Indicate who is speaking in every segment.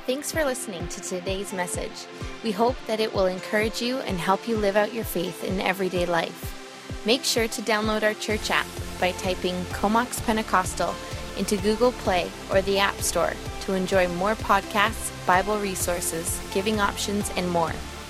Speaker 1: Thanks for listening to today's message. We hope that it will encourage you and help you live out your faith in everyday life. Make sure to download our church app by typing Comox Pentecostal into Google Play or the App Store to enjoy more podcasts, Bible resources, giving options, and more.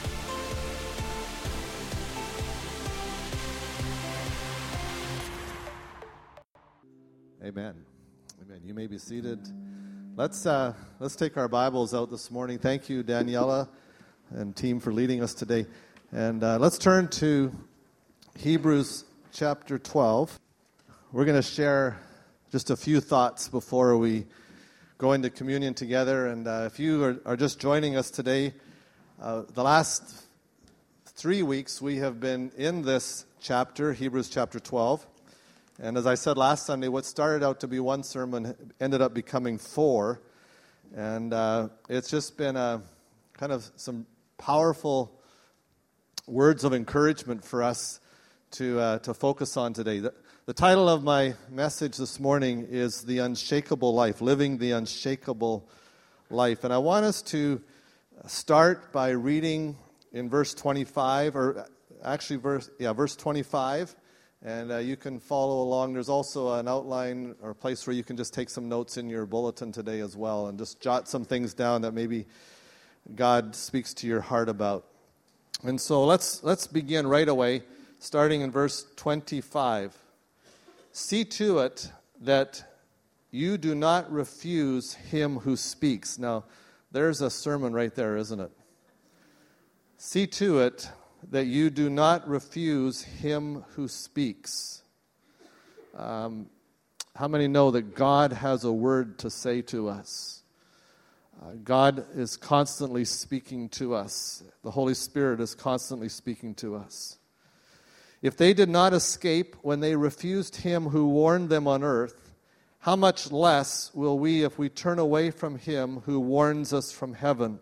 Speaker 2: Amen. Amen. You may be seated. Let's take our Bibles out this morning. Thank you, Daniela and team, for leading us today. And let's turn to Hebrews chapter 12. We're going to share just a few thoughts before we go into communion together. And if you are just joining us today, the last 3 weeks we have been in this chapter, Hebrews chapter 12. And as I said last Sunday, what started out to be one sermon ended up becoming 4. And it's just been kind of some powerful words of encouragement for us to focus on today. The title of my message this morning is The Unshakable Life, Living the Unshakable Life. And I want us to start by reading in verse 25, or actually verse 25. And you can follow along. There's also an outline or a place where you can just take some notes in your bulletin today as well and just jot some things down that maybe God speaks to your heart about. And so let's begin right away, starting in verse 25. See to it that you do not refuse him who speaks. Now, there's a sermon right there, isn't it? See to it that you do not refuse him who speaks. How many know that God has a word to say to us? God is constantly speaking to us. The Holy Spirit is constantly speaking to us. If they did not escape when they refused him who warned them on earth, how much less will we if we turn away from him who warns us from heaven?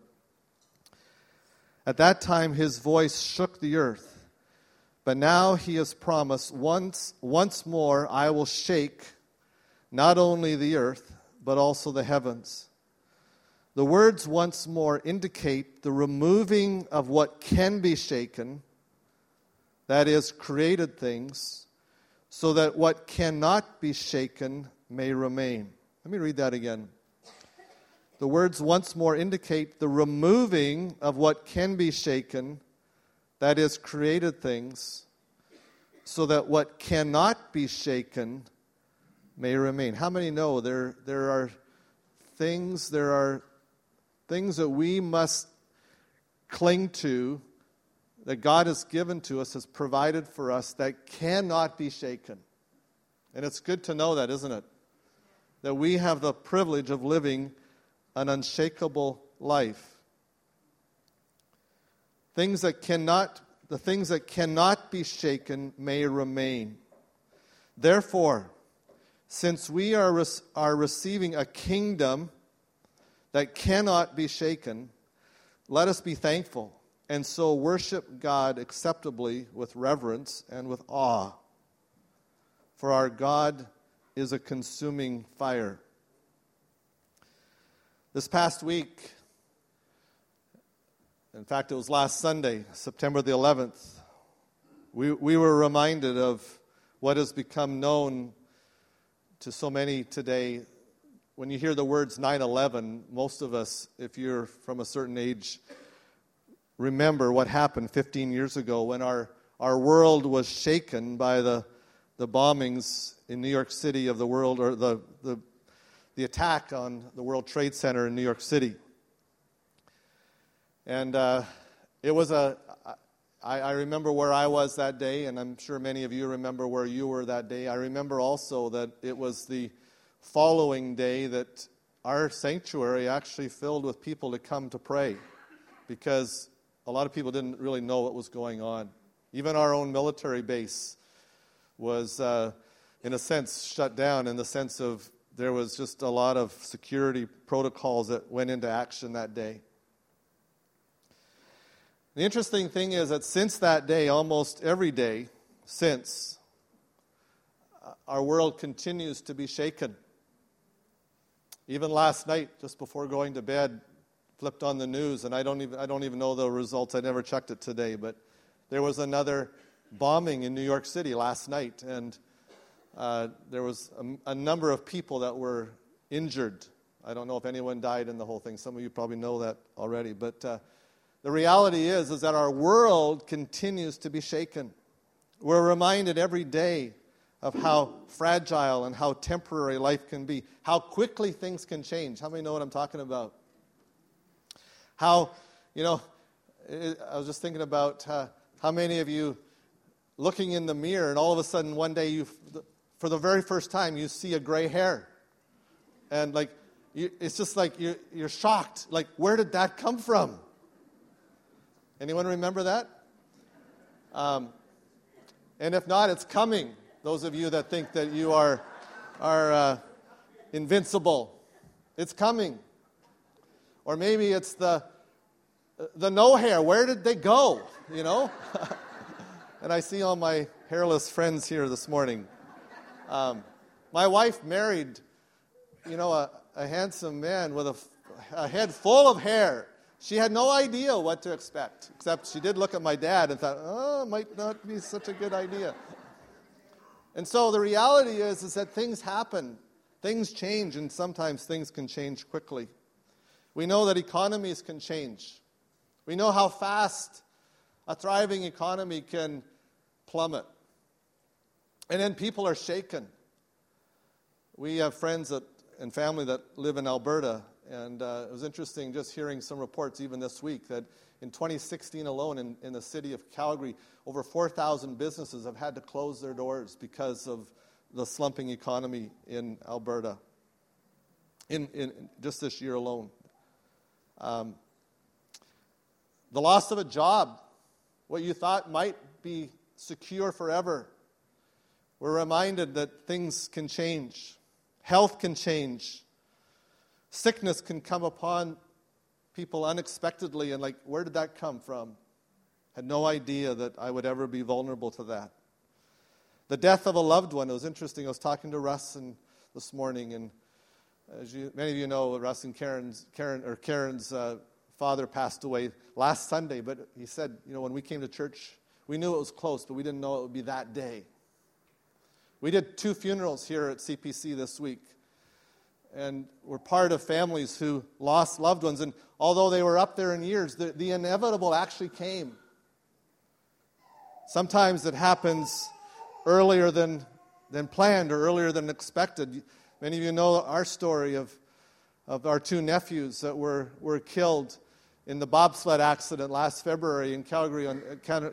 Speaker 2: At that time his voice shook the earth, but now he has promised, once more I will shake not only the earth, but also the heavens. The words once more indicate the removing of what can be shaken, that is, created things, so that what cannot be shaken may remain. Let me read that again. The words once more indicate the removing of what can be shaken, that is, created things, so that what cannot be shaken may remain. How many know there are things that we must cling to, that God has given to us, has provided for us, that cannot be shaken? And it's good to know that, isn't it? That we have the privilege of living an unshakable life. The things that cannot be shaken may remain. Therefore, since we are receiving a kingdom that cannot be shaken, let us be thankful and so worship God acceptably with reverence and with awe. For our God is a consuming fire. This past week, in fact, it was last Sunday, September the 11th, we were reminded of what has become known to so many today. When you hear the words 9/11, most of us, if you're from a certain age, remember what happened 15 years ago when our world was shaken by the bombings in New York City of the world, or the attack on the World Trade Center in New York City. And it was I remember where I was that day, and I'm sure many of you remember where you were that day. I remember also that it was the following day that our sanctuary actually filled with people to come to pray, because a lot of people didn't really know what was going on. Even our own military base was, in a sense, shut down, in the sense of there was just a lot of security protocols that went into action that day. The interesting thing is that since that day, almost every day since, our world continues to be shaken. Even last night, just before going to bed, flipped on the news, and I don't even know the results. I never checked it today, but there was another bombing in New York City last night, and there was a number of people that were injured. I don't know if anyone died in the whole thing. Some of you probably know that already, but the reality is that our world continues to be shaken. We're reminded every day of how fragile and how temporary life can be, how quickly things can change. How many know what I'm talking about? How, I was just thinking about how many of you looking in the mirror and all of a sudden one day for the very first time you see a gray hair. And it's just like you're shocked. Like, where did that come from? Anyone remember that? And if not, it's coming. Those of you that think that you are invincible, it's coming. Or maybe it's the no hair. Where did they go? And I see all my hairless friends here this morning. My wife married, a handsome man with a head full of hair. She had no idea what to expect, except she did look at my dad and thought, it might not be such a good idea. And so the reality is that things happen, things change, and sometimes things can change quickly. We know that economies can change. We know how fast a thriving economy can plummet. And then people are shaken. We have friends and family that live in Alberta, and it was interesting just hearing some reports even this week that in 2016 alone in the city of Calgary, over 4,000 businesses have had to close their doors because of the slumping economy in Alberta in just this year alone. The loss of a job, what you thought might be secure forever. We're reminded that things can change. Health can change. Sickness can come upon people unexpectedly, and where did that come from? Had no idea that I would ever be vulnerable to that. The death of a loved one. It was interesting. I was talking to Russ this morning, and as many of you know, Russ and Karen's father passed away last Sunday, but he said, when we came to church, we knew it was close, but we didn't know it would be that day. We did 2 funerals here at CPC this week, and we're part of families who lost loved ones, and although they were up there in years, the inevitable actually came. Sometimes it happens earlier than planned or earlier than expected. Many of you know our story of our 2 nephews that were killed in the bobsled accident last February in Calgary on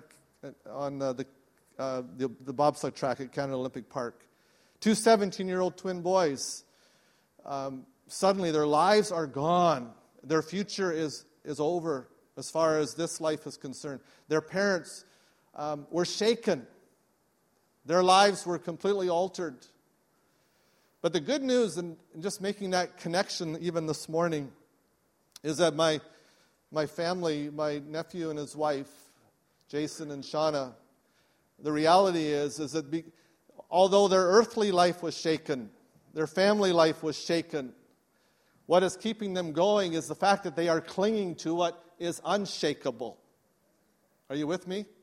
Speaker 2: the bobsled track at Canada Olympic Park. 2 17-year-old twin boys. Suddenly their lives are gone. Their future is over as far as this life is concerned. Their parents were shaken. Their lives were completely altered. But the good news, and just making that connection even this morning, is that my family, my nephew and his wife, Jason and Shauna, the reality is that although their earthly life was shaken, their family life was shaken, what is keeping them going is the fact that they are clinging to what is unshakable. Are you with me?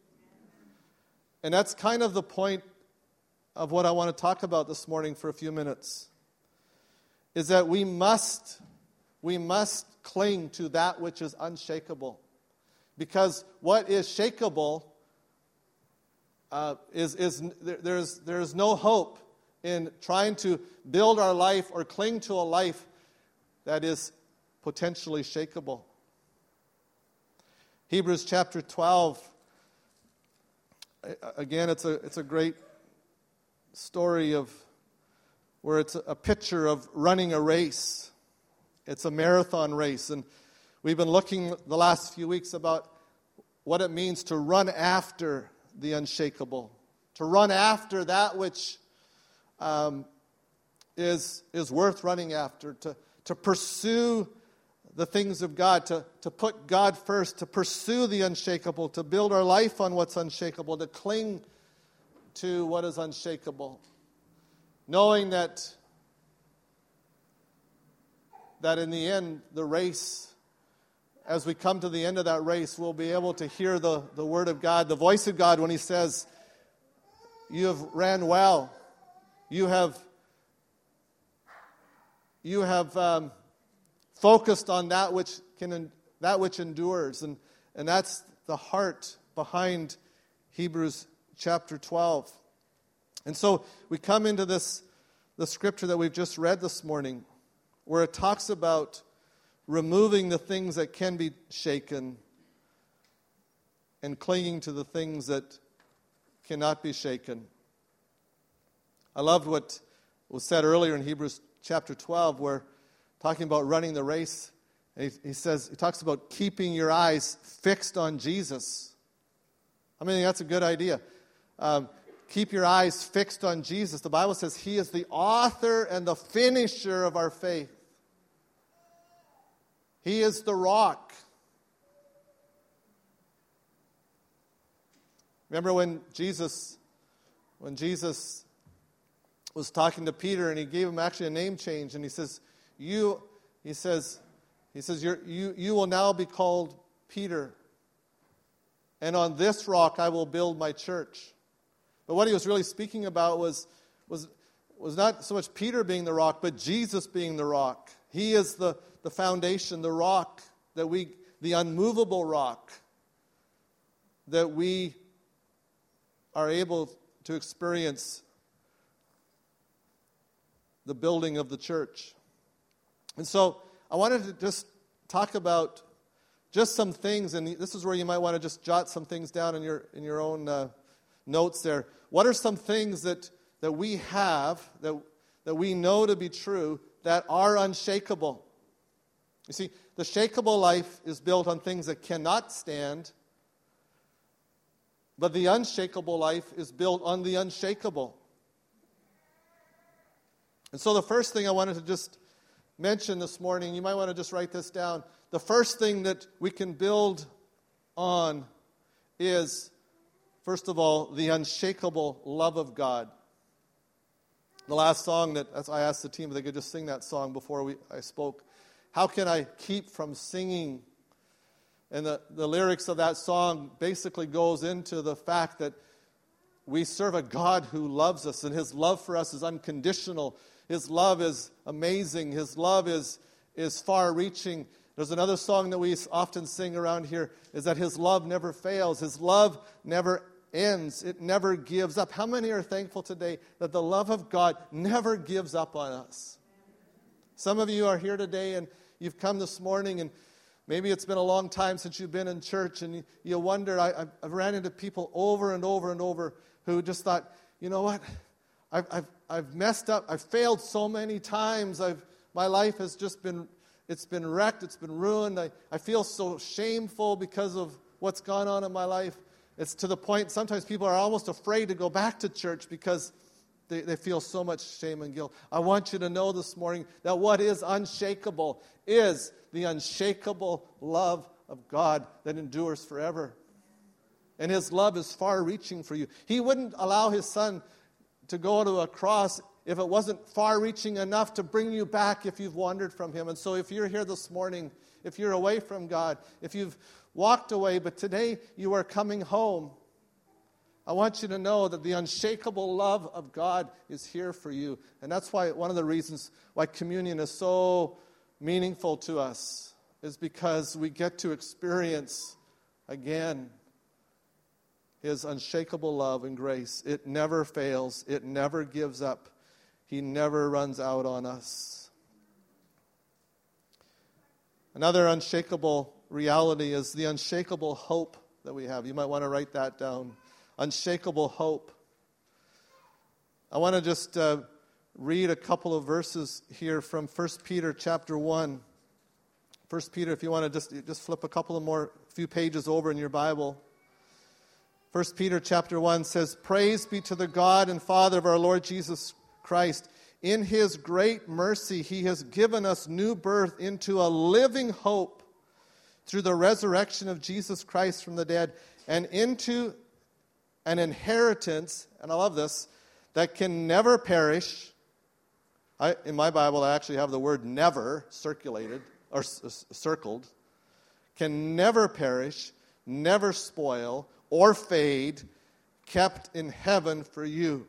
Speaker 2: And that's kind of the point of what I want to talk about this morning for a few minutes, is that we must cling to that which is unshakable. Because what is shakeable there's no hope in trying to build our life or cling to a life that is potentially shakeable. Hebrews chapter 12, again, it's a great story of where it's a picture of running a race. It's a marathon race, and we've been looking the last few weeks about what it means to run after the unshakable, to run after that which is worth running after, to pursue the things of God, to put God first, to pursue the unshakable, to build our life on what's unshakable, to cling to what is unshakable, knowing that in the end the race as we come to the end of that race, we'll be able to hear the word of God, the voice of God when he says, you have ran well. You have focused on that which endures. And that's the heart behind Hebrews chapter 12. And so we come into the scripture that we've just read this morning, where it talks about removing the things that can be shaken and clinging to the things that cannot be shaken. I loved what was said earlier in Hebrews chapter 12, where talking about running the race, and he talks about keeping your eyes fixed on Jesus. I mean, that's a good idea. Keep your eyes fixed on Jesus. The Bible says he is the author and the finisher of our faith. He is the rock. Remember when Jesus was talking to Peter, and he gave him actually a name change, and he says, you will now be called Peter, and on this rock I will build my church. But what he was really speaking about was not so much Peter being the rock, but Jesus being the rock. He is the foundation, the rock the unmovable rock that we are able to experience the building of the church. And so I wanted to just talk about just some things, and this is where you might want to just jot some things down in your own notes there. What are some things that we have, that we know to be true, that are unshakable? You see, the shakeable life is built on things that cannot stand, but the unshakable life is built on the unshakable. And so the first thing I wanted to just mention this morning, you might want to just write this down. The first thing that we can build on is, first of all, the unshakable love of God. The last song I asked the team if they could just sing that song before I spoke. How can I keep from singing? And the lyrics of that song basically goes into the fact that we serve a God who loves us, and his love for us is unconditional. His love is amazing. His love is far-reaching. There's another song that we often sing around here, is that his love never fails. His love never ends. It never gives up. How many are thankful today that the love of God never gives up on us? Some of you are here today and you've come this morning, and maybe it's been a long time since you've been in church, and you wonder, I've ran into people over and over and over who just thought, you know what, I've messed up, I've failed so many times, my life has just been, it's been wrecked, it's been ruined, I feel so shameful because of what's gone on in my life. It's to the point sometimes people are almost afraid to go back to church because they feel so much shame and guilt. I want you to know this morning that what is unshakable is the unshakable love of God that endures forever. And his love is far-reaching for you. He wouldn't allow his son to go to a cross if it wasn't far-reaching enough to bring you back if you've wandered from him. And so if you're here this morning, if you're away from God, if you've walked away, but today you are coming home, I want you to know that the unshakable love of God is here for you. And that's why one of the reasons why communion is so meaningful to us is because we get to experience again his unshakable love and grace. It never fails. It never gives up. He never runs out on us. Another unshakable reality is the unshakable hope that we have. You might want to write that down. Unshakable hope. I want to just read a couple of verses here from 1 Peter chapter 1. 1 Peter, if you want to just flip a couple of more, few pages over in your Bible. 1 Peter chapter 1 says, "Praise be to the God and Father of our Lord Jesus Christ. In his great mercy, he has given us new birth into a living hope through the resurrection of Jesus Christ from the dead, and into an inheritance," and I love this, "that can never perish." In my Bible, I actually have the word never circulated or circled. can never perish, never spoil, or fade, kept in heaven for you.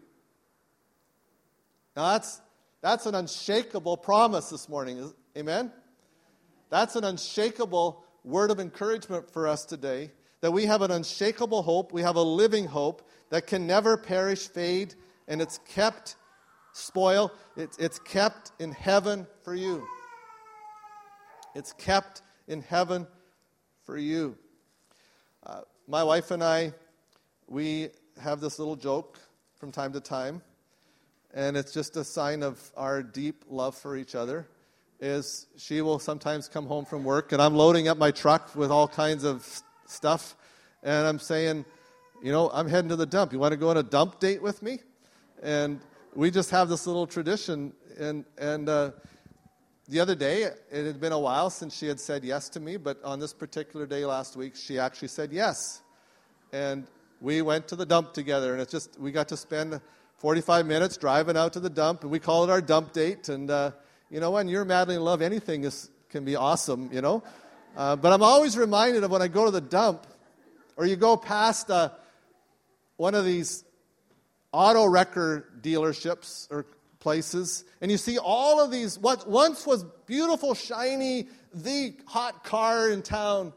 Speaker 2: Now that's an unshakable promise this morning. Amen? That's an unshakable word of encouragement for us today, that we have an unshakable hope, we have a living hope that can never perish, fade, and it's kept, spoil, it's kept in heaven for you. It's kept in heaven for you. My wife and I, we have this little joke from time to time, and it's just a sign of our deep love for each other, is she will sometimes come home from work, and I'm loading up my truck with all kinds of stuff, and I'm saying, I'm heading to the dump. You want to go on a dump date with me? And we just have this little tradition, and the other day, it had been a while since she had said yes to me, but on this particular day last week, she actually said yes. And we went to the dump together, and we got to spend 45 minutes driving out to the dump, and we call it our dump date. And, when you're madly in love, anything can be awesome, But I'm always reminded of when I go to the dump, or you go past one of these auto wrecker dealerships or places, and you see all of these, what once was beautiful, shiny, the hot car in town,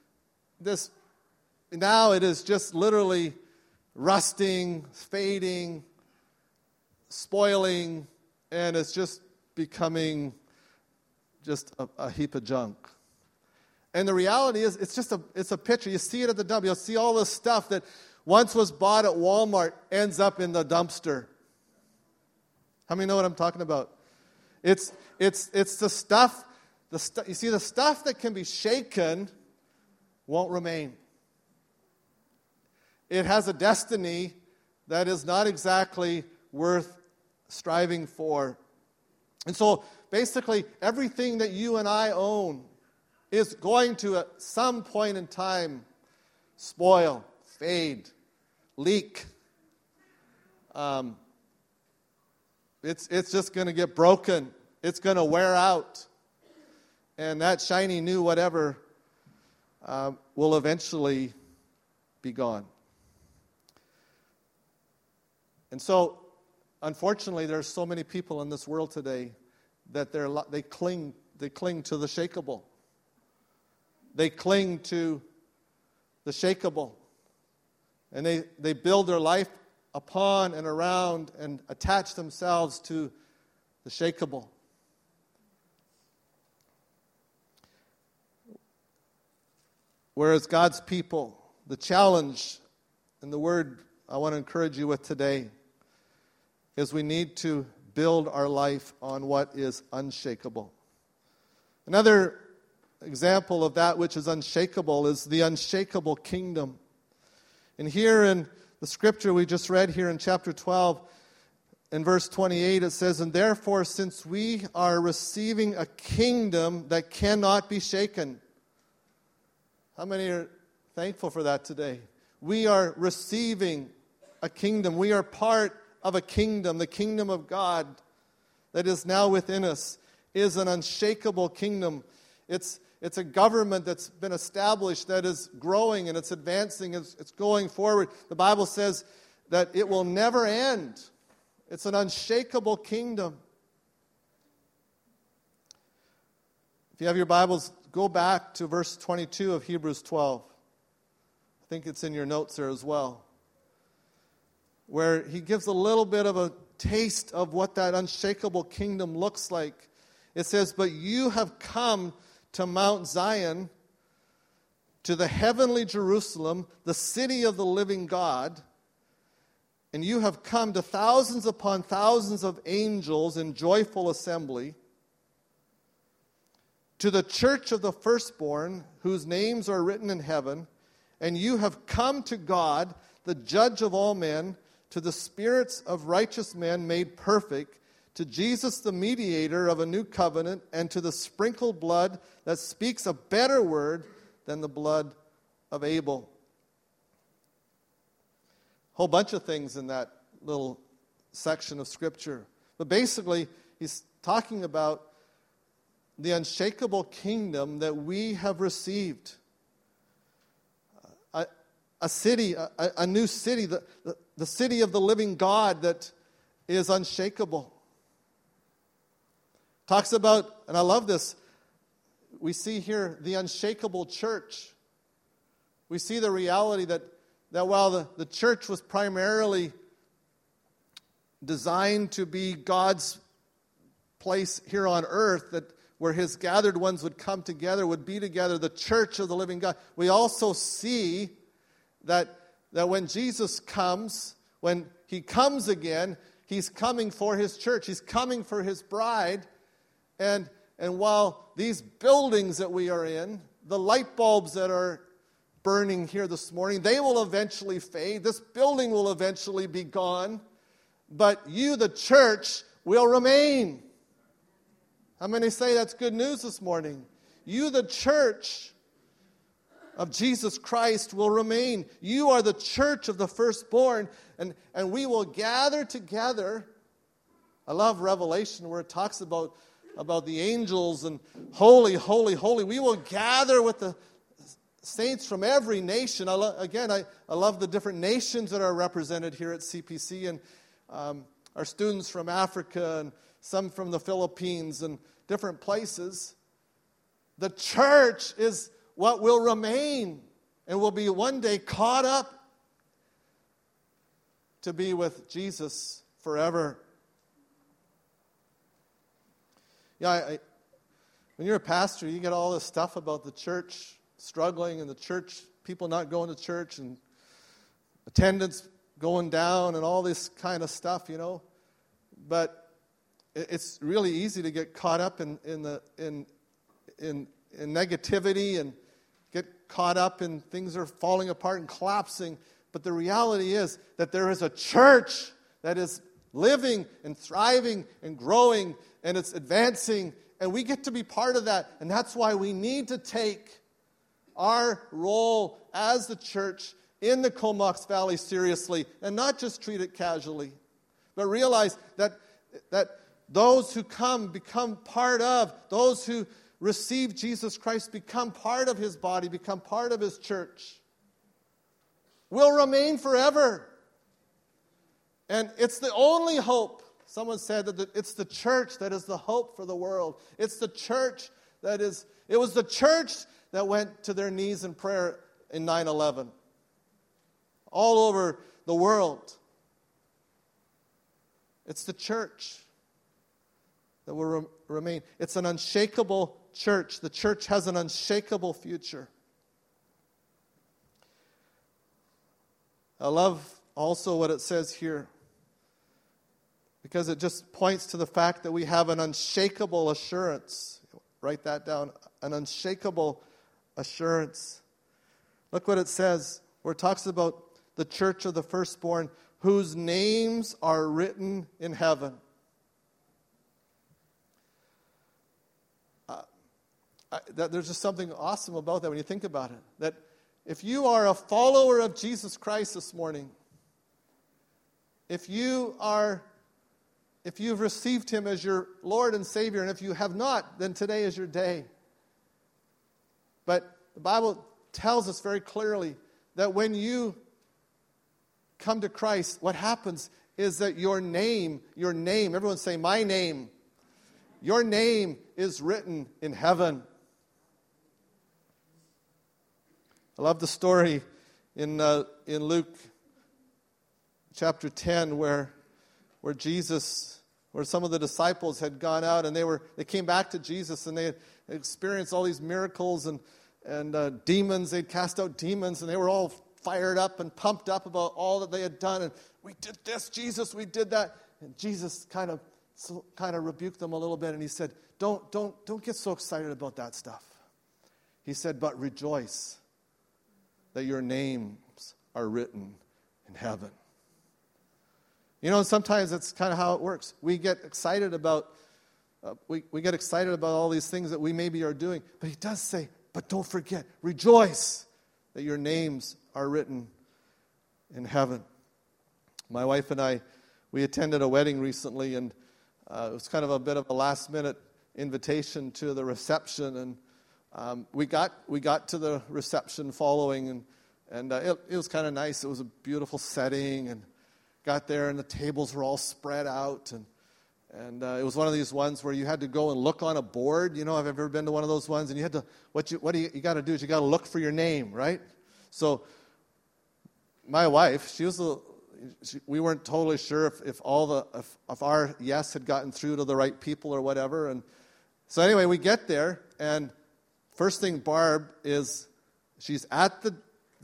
Speaker 2: now it is just literally rusting, fading, spoiling, and it's just becoming just a heap of junk. And the reality is, it's a picture. You see it at the dump. You'll see all this stuff that once was bought at Walmart ends up in the dumpster. How many know what I'm talking about? It's the stuff. You see, the stuff that can be shaken won't remain. It has a destiny that is not exactly worth striving for. And so, basically, everything that you and I own is going to, at some point in time, spoil, fade, leak. It's just going to get broken. It's going to wear out. And that shiny new whatever will eventually be gone. And so, unfortunately, there's so many people in this world today that they cling to the shakeable. They cling to the shakeable. And they build their life upon and around and attach themselves to the shakeable. Whereas God's people, the challenge and the word I want to encourage you with today is we need to build our life on what is unshakable. Another example of that which is unshakable is the unshakable kingdom. And here in the scripture we just read here in chapter 12, in verse 28, it says, "And therefore, since we are receiving a kingdom that cannot be shaken." How many are thankful for that today? We are receiving a kingdom. We are part of a kingdom. The kingdom of God that is now within us is an unshakable kingdom. It's a government that's been established, that is growing and it's advancing, it's going forward. The Bible says that it will never end. It's an unshakable kingdom. If you have your Bibles, go back to verse 22 of Hebrews 12. I think it's in your notes there as well, where he gives a little bit of a taste of what that unshakable kingdom looks like. It says, "But you have come to Mount Zion, to the heavenly Jerusalem, the city of the living God, and you have come to thousands upon thousands of angels in joyful assembly, to the church of the firstborn, whose names are written in heaven, and you have come to God, the judge of all men, to the spirits of righteous men made perfect, to Jesus the mediator of a new covenant, and to the sprinkled blood that speaks a better word than the blood of Abel." Whole bunch of things in that little section of Scripture. But basically, he's talking about the unshakable kingdom that we have received. A city, a new city, the city of the living God that is unshakable. Talks about, and I love this, we see here the unshakable church. We see the reality that while the church was primarily designed to be God's place here on earth, that where his gathered ones would come together, would be together, the church of the living God, we also see that when Jesus comes, when he comes again, he's coming for his church. He's coming for his bride. And while these buildings that we are in, the light bulbs that are burning here this morning, they will eventually fade. This building will eventually be gone. But you, the church, will remain. How many say that's good news this morning? You, the church of Jesus Christ, will remain. You are the church of the firstborn, and we will gather together. I love Revelation where it talks about the angels and holy, holy, holy. We will gather with the saints from every nation. I love the different nations that are represented here at CPC, and our students from Africa and some from the Philippines and different places. The church is what will remain and will be one day caught up to be with Jesus forever. Yeah, when you're a pastor, you get all this stuff about the church struggling and the church, people not going to church and attendance going down and all this kind of stuff, you know. But it's really easy to get caught up in negativity and get caught up in things are falling apart and collapsing. But the reality is that there is a church that is living and thriving and growing, and it's advancing, and we get to be part of that. And that's why we need to take our role as the church in the Comox Valley seriously and not just treat it casually, but realize that those who come become part of, those who receive Jesus Christ become part of his body, become part of his church, will remain forever. And it's the only hope. Someone said that it's the church that is the hope for the world. It's the church it was the church that went to their knees in prayer in 9/11. All over the world. It's the church that will remain. It's an unshakable church. The church has an unshakable future. I love also what it says here, because it just points to the fact that we have an unshakable assurance. Write that down. An unshakable assurance. Look what it says, where it talks about the church of the firstborn, whose names are written in heaven. There's just something awesome about that when you think about it. That if you are a follower of Jesus Christ this morning, if you've received him as your Lord and Savior, and if you have not, then today is your day. But the Bible tells us very clearly that when you come to Christ, what happens is that your name, everyone say, my name, your name is written in heaven. I love the story in Luke chapter 10 where some of the disciples had gone out and they came back to Jesus and they had experienced all these miracles and demons. They'd cast out demons and they were all fired up and pumped up about all that they had done. And we did this, Jesus, we did that. And Jesus kind of rebuked them a little bit and he said, don't get so excited about that stuff. He said, but rejoice that your names are written in heaven. You know, sometimes that's kind of how it works. We get excited about we get excited about all these things that we maybe are doing. But he does say, but don't forget, rejoice that your names are written in heaven. My wife and I, we attended a wedding recently, and it was kind of a bit of a last-minute invitation to the reception, and we got to the reception following, and it was kind of nice. It was a beautiful setting, and got there, and the tables were all spread out, and it was one of these ones where you had to go and look on a board. You know, I've ever been to one of those ones, and you had to what you got to do is you got to look for your name, right? So my wife, we weren't totally sure if our yes had gotten through to the right people or whatever, and so anyway, we get there, and first thing, Barb she's at the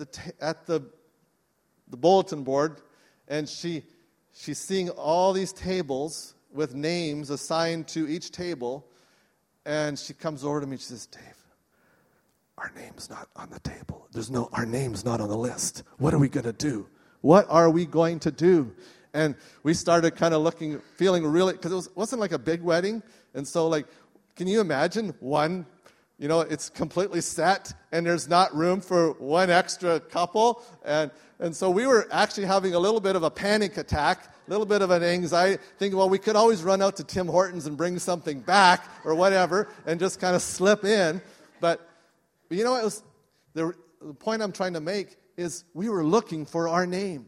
Speaker 2: bulletin board, and she's seeing all these tables with names assigned to each table, and she comes over to me and she says, "Dave, our name's not on the table. Our name's not on the list. What are we going to do? What are we going to do?" And we started kind of feeling really, because it wasn't like a big wedding, and so like, can you imagine one? You know, it's completely set, and there's not room for one extra couple, and so we were actually having a little bit of a panic attack, a little bit of an anxiety, thinking, well, we could always run out to Tim Hortons and bring something back or whatever, and just kind of slip in. But you know, the point I'm trying to make is we were looking for our name.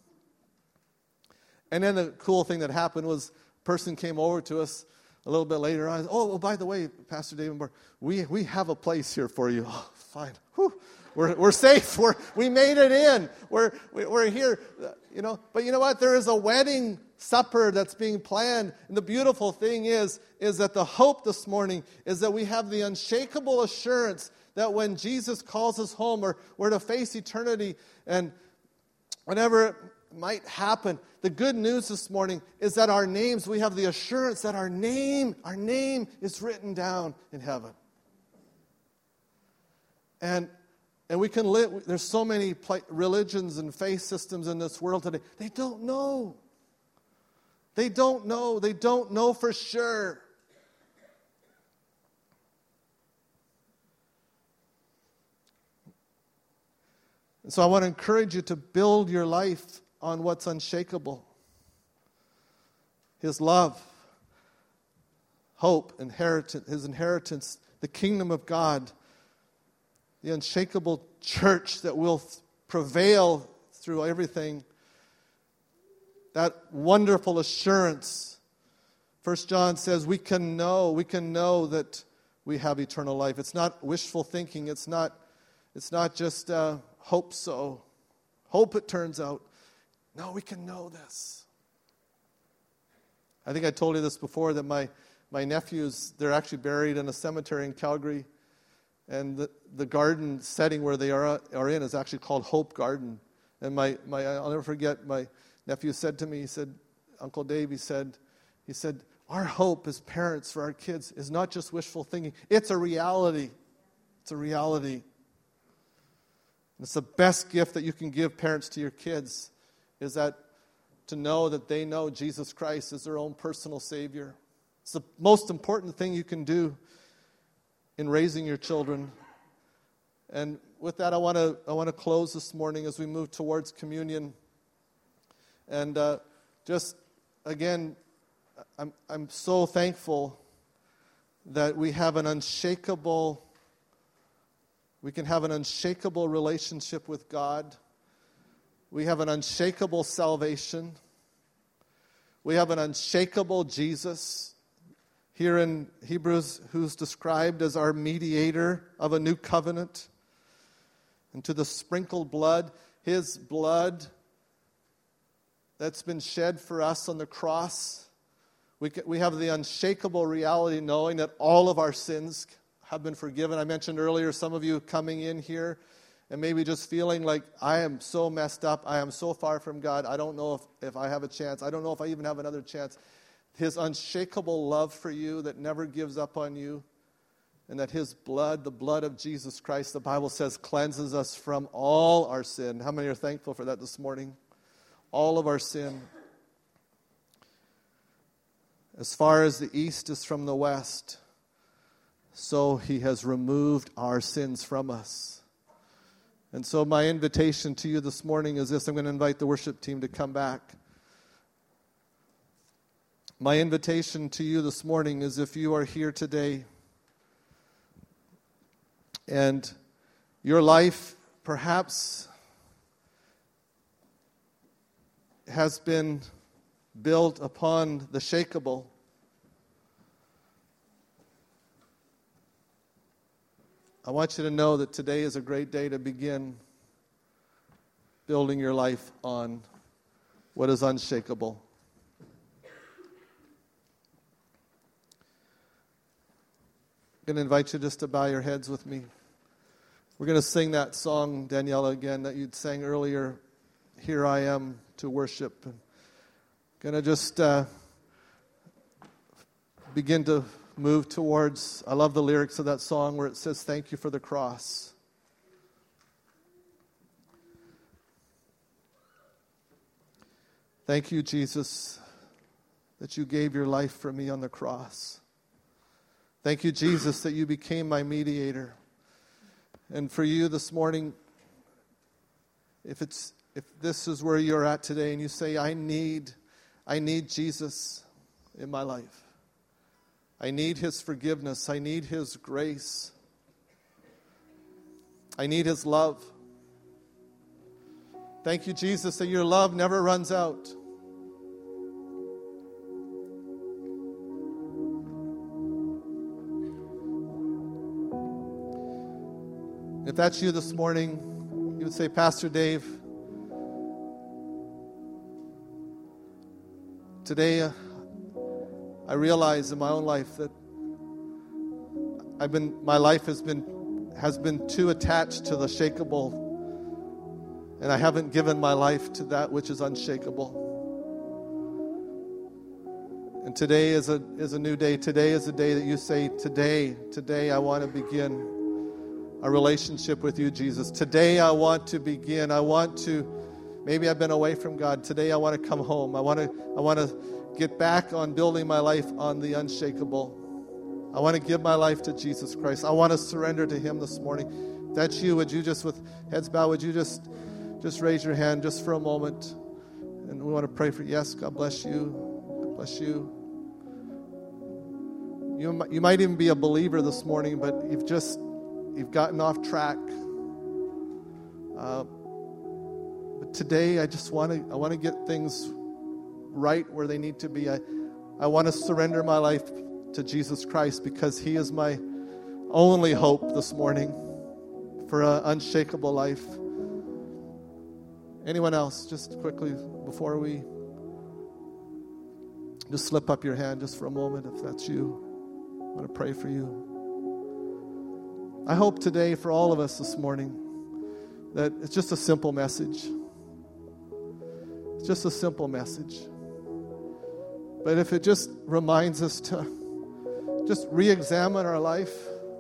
Speaker 2: And then the cool thing that happened was a person came over to us a little bit later on. "Oh, well, by the way, Pastor David Moore, we have a place here for you." "Oh, fine. Whew. We're safe. We made it in. We're here." You know, but you know what? There is a wedding supper that's being planned, and the beautiful thing is that the hope this morning is that we have the unshakable assurance that when Jesus calls us home, or we're to face eternity, and whenever it might happen, the good news this morning is that we have the assurance that our name is written down in heaven. And we can live. There's so many religions and faith systems in this world today. They don't know. They don't know. They don't know for sure. And so I want to encourage you to build your life on what's unshakable. His love, hope, His inheritance, the kingdom of God, the unshakable church that will prevail through everything. That wonderful assurance. 1 John says we can know that we have eternal life. It's not wishful thinking. It's not just hope so. Hope it turns out. No, we can know this. I think I told you this before, that my nephews, they're actually buried in a cemetery in Calgary. And the garden setting where they are in is actually called Hope Garden. And I'll never forget, my nephew said to me, he said, "Uncle Dave," he said, "our hope as parents for our kids is not just wishful thinking. It's a reality. It's a reality." It's the best gift that you can give parents to your kids, is that to know that they know Jesus Christ is their own personal Savior. It's the most important thing you can do in raising your children. And with that, I want to close this morning as we move towards communion. And just again, I'm so thankful that we can have an unshakable relationship with God. We have an unshakable salvation. We have an unshakable Jesus here in Hebrews, who's described as our mediator of a new covenant. And to the sprinkled blood, His blood that's been shed for us on the cross, we have the unshakable reality knowing that all of our sins have been forgiven. I mentioned earlier some of you coming in here and maybe just feeling like, I am so messed up, I am so far from God, I don't know if I have a chance, I don't know if I even have another chance. His unshakable love for you that never gives up on you, and that His blood, the blood of Jesus Christ, the Bible says, cleanses us from all our sin. How many are thankful for that this morning? All of our sin. As far as the east is from the west, so He has removed our sins from us. And so my invitation to you this morning is this. I'm going to invite the worship team to come back. My invitation to you this morning is, if you are here today and your life perhaps has been built upon the shakeable, I want you to know that today is a great day to begin building your life on what is unshakable. I'm going to invite you just to bow your heads with me. We're going to sing that song, Daniela, again, that you sang earlier, Here I Am to Worship. I'm going to just begin to move towards, I love the lyrics of that song where it says, thank you for the cross. Thank you, Jesus, that you gave your life for me on the cross. Thank you, Jesus, that you became my mediator. And for you this morning, if this is where you're at today and you say, I need Jesus in my life. I need his forgiveness. I need his grace. I need his love. Thank you, Jesus, that your love never runs out. If that's you this morning, you would say, Pastor Dave, today I realize in my own life that my life has been too attached to the shakeable, and I haven't given my life to that which is unshakable. And today is a new day. Today is the day that you say, today I want to begin a relationship with you, Jesus. Today I want to begin. Maybe I've been away from God. Today I want to come home. I want to get back on building my life on the unshakable. I want to give my life to Jesus Christ. I want to surrender to him this morning. If that's you, would you just, with heads bowed, would you just raise your hand just for a moment? And we want to pray for you. Yes, God bless you. God bless you. You might even be a believer this morning, but you've gotten off track. But today I want to get things right where they need to be. I want to surrender my life to Jesus Christ because he is my only hope this morning for an unshakable life. Anyone else? Just quickly before we just slip up your hand just for a moment if that's you. I want to pray for you. I hope today for all of us this morning that it's just a simple message. It's just a simple message. But if it just reminds us to just re-examine our life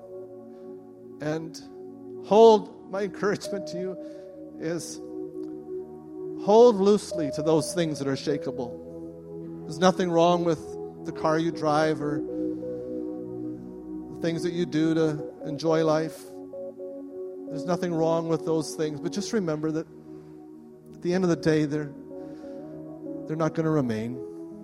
Speaker 2: and my encouragement to you is hold loosely to those things that are shakeable. There's nothing wrong with the car you drive or the things that you do to enjoy life. There's nothing wrong with those things, but just remember that at the end of the day, they're not going to remain.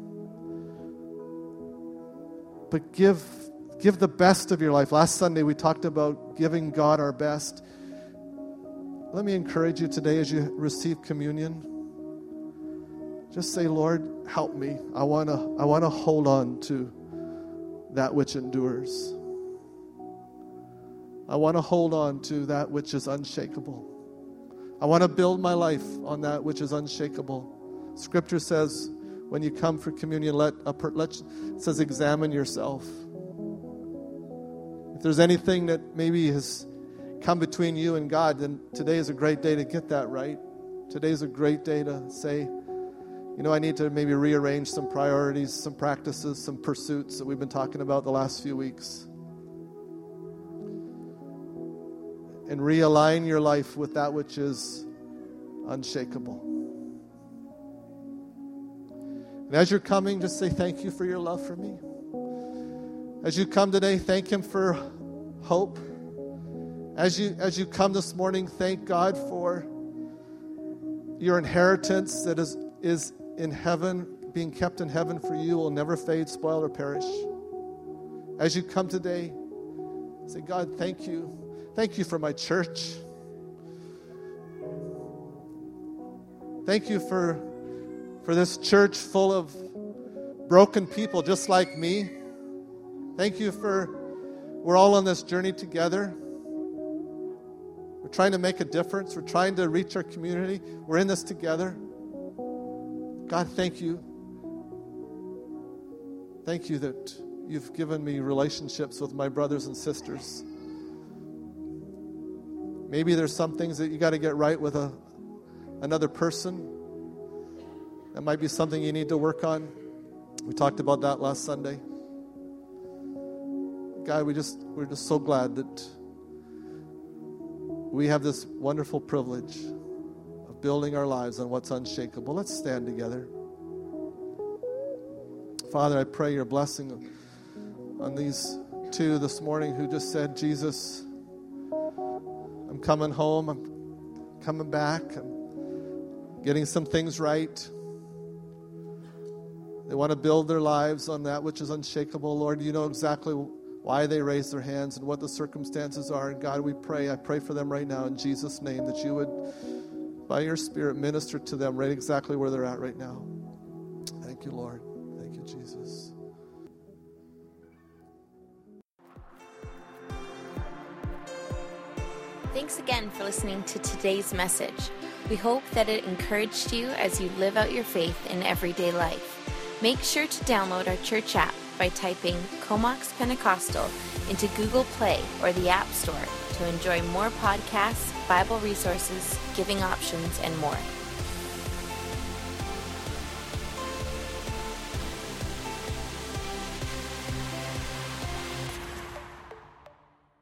Speaker 2: But give the best of your life. Last Sunday we talked about giving God our best. Let me encourage you today as you receive communion. Just say, Lord, help me. I want to hold on to that which endures. I want to hold on to that which is unshakable. I want to build my life on that which is unshakable. Scripture says, when you come for communion, it says examine yourself. If there's anything that maybe has come between you and God, then today is a great day to get that right. Today is a great day to say, I need to maybe rearrange some priorities, some practices, some pursuits that we've been talking about the last few weeks. And realign your life with that which is unshakable. And as you're coming, just say thank you for your love for me. As you come today, thank him for hope. As you come this morning, thank God for your inheritance that is in heaven. being kept in heaven for you will never fade, spoil, or perish. As you come today, say, God, thank you. Thank you for my church. Thank you for this church full of broken people just like me. Thank you we're all on this journey together. We're trying to make a difference. We're trying to reach our community. We're in this together. God, thank you. Thank you that you've given me relationships with my brothers and sisters. Maybe there's some things that you got to get right with another person. That might be something you need to work on. We talked about that last Sunday. God, we're just so glad that we have this wonderful privilege of building our lives on what's unshakable. Let's stand together. Father, I pray your blessing on these two this morning who just said, Jesus, I'm coming home. I'm coming back. I'm getting some things right. They want to build their lives on that which is unshakable. Lord, you know exactly why they raise their hands and what the circumstances are. And God, I pray for them right now in Jesus' name that you would, by your Spirit, minister to them right exactly where they're at right now. Thank you, Lord. Thank you, Jesus.
Speaker 1: Thanks again for listening to today's message. We hope that it encouraged you as you live out your faith in everyday life. Make sure to download our church app by typing Comox Pentecostal into Google Play or the App Store to enjoy more podcasts, Bible resources, giving options, and more.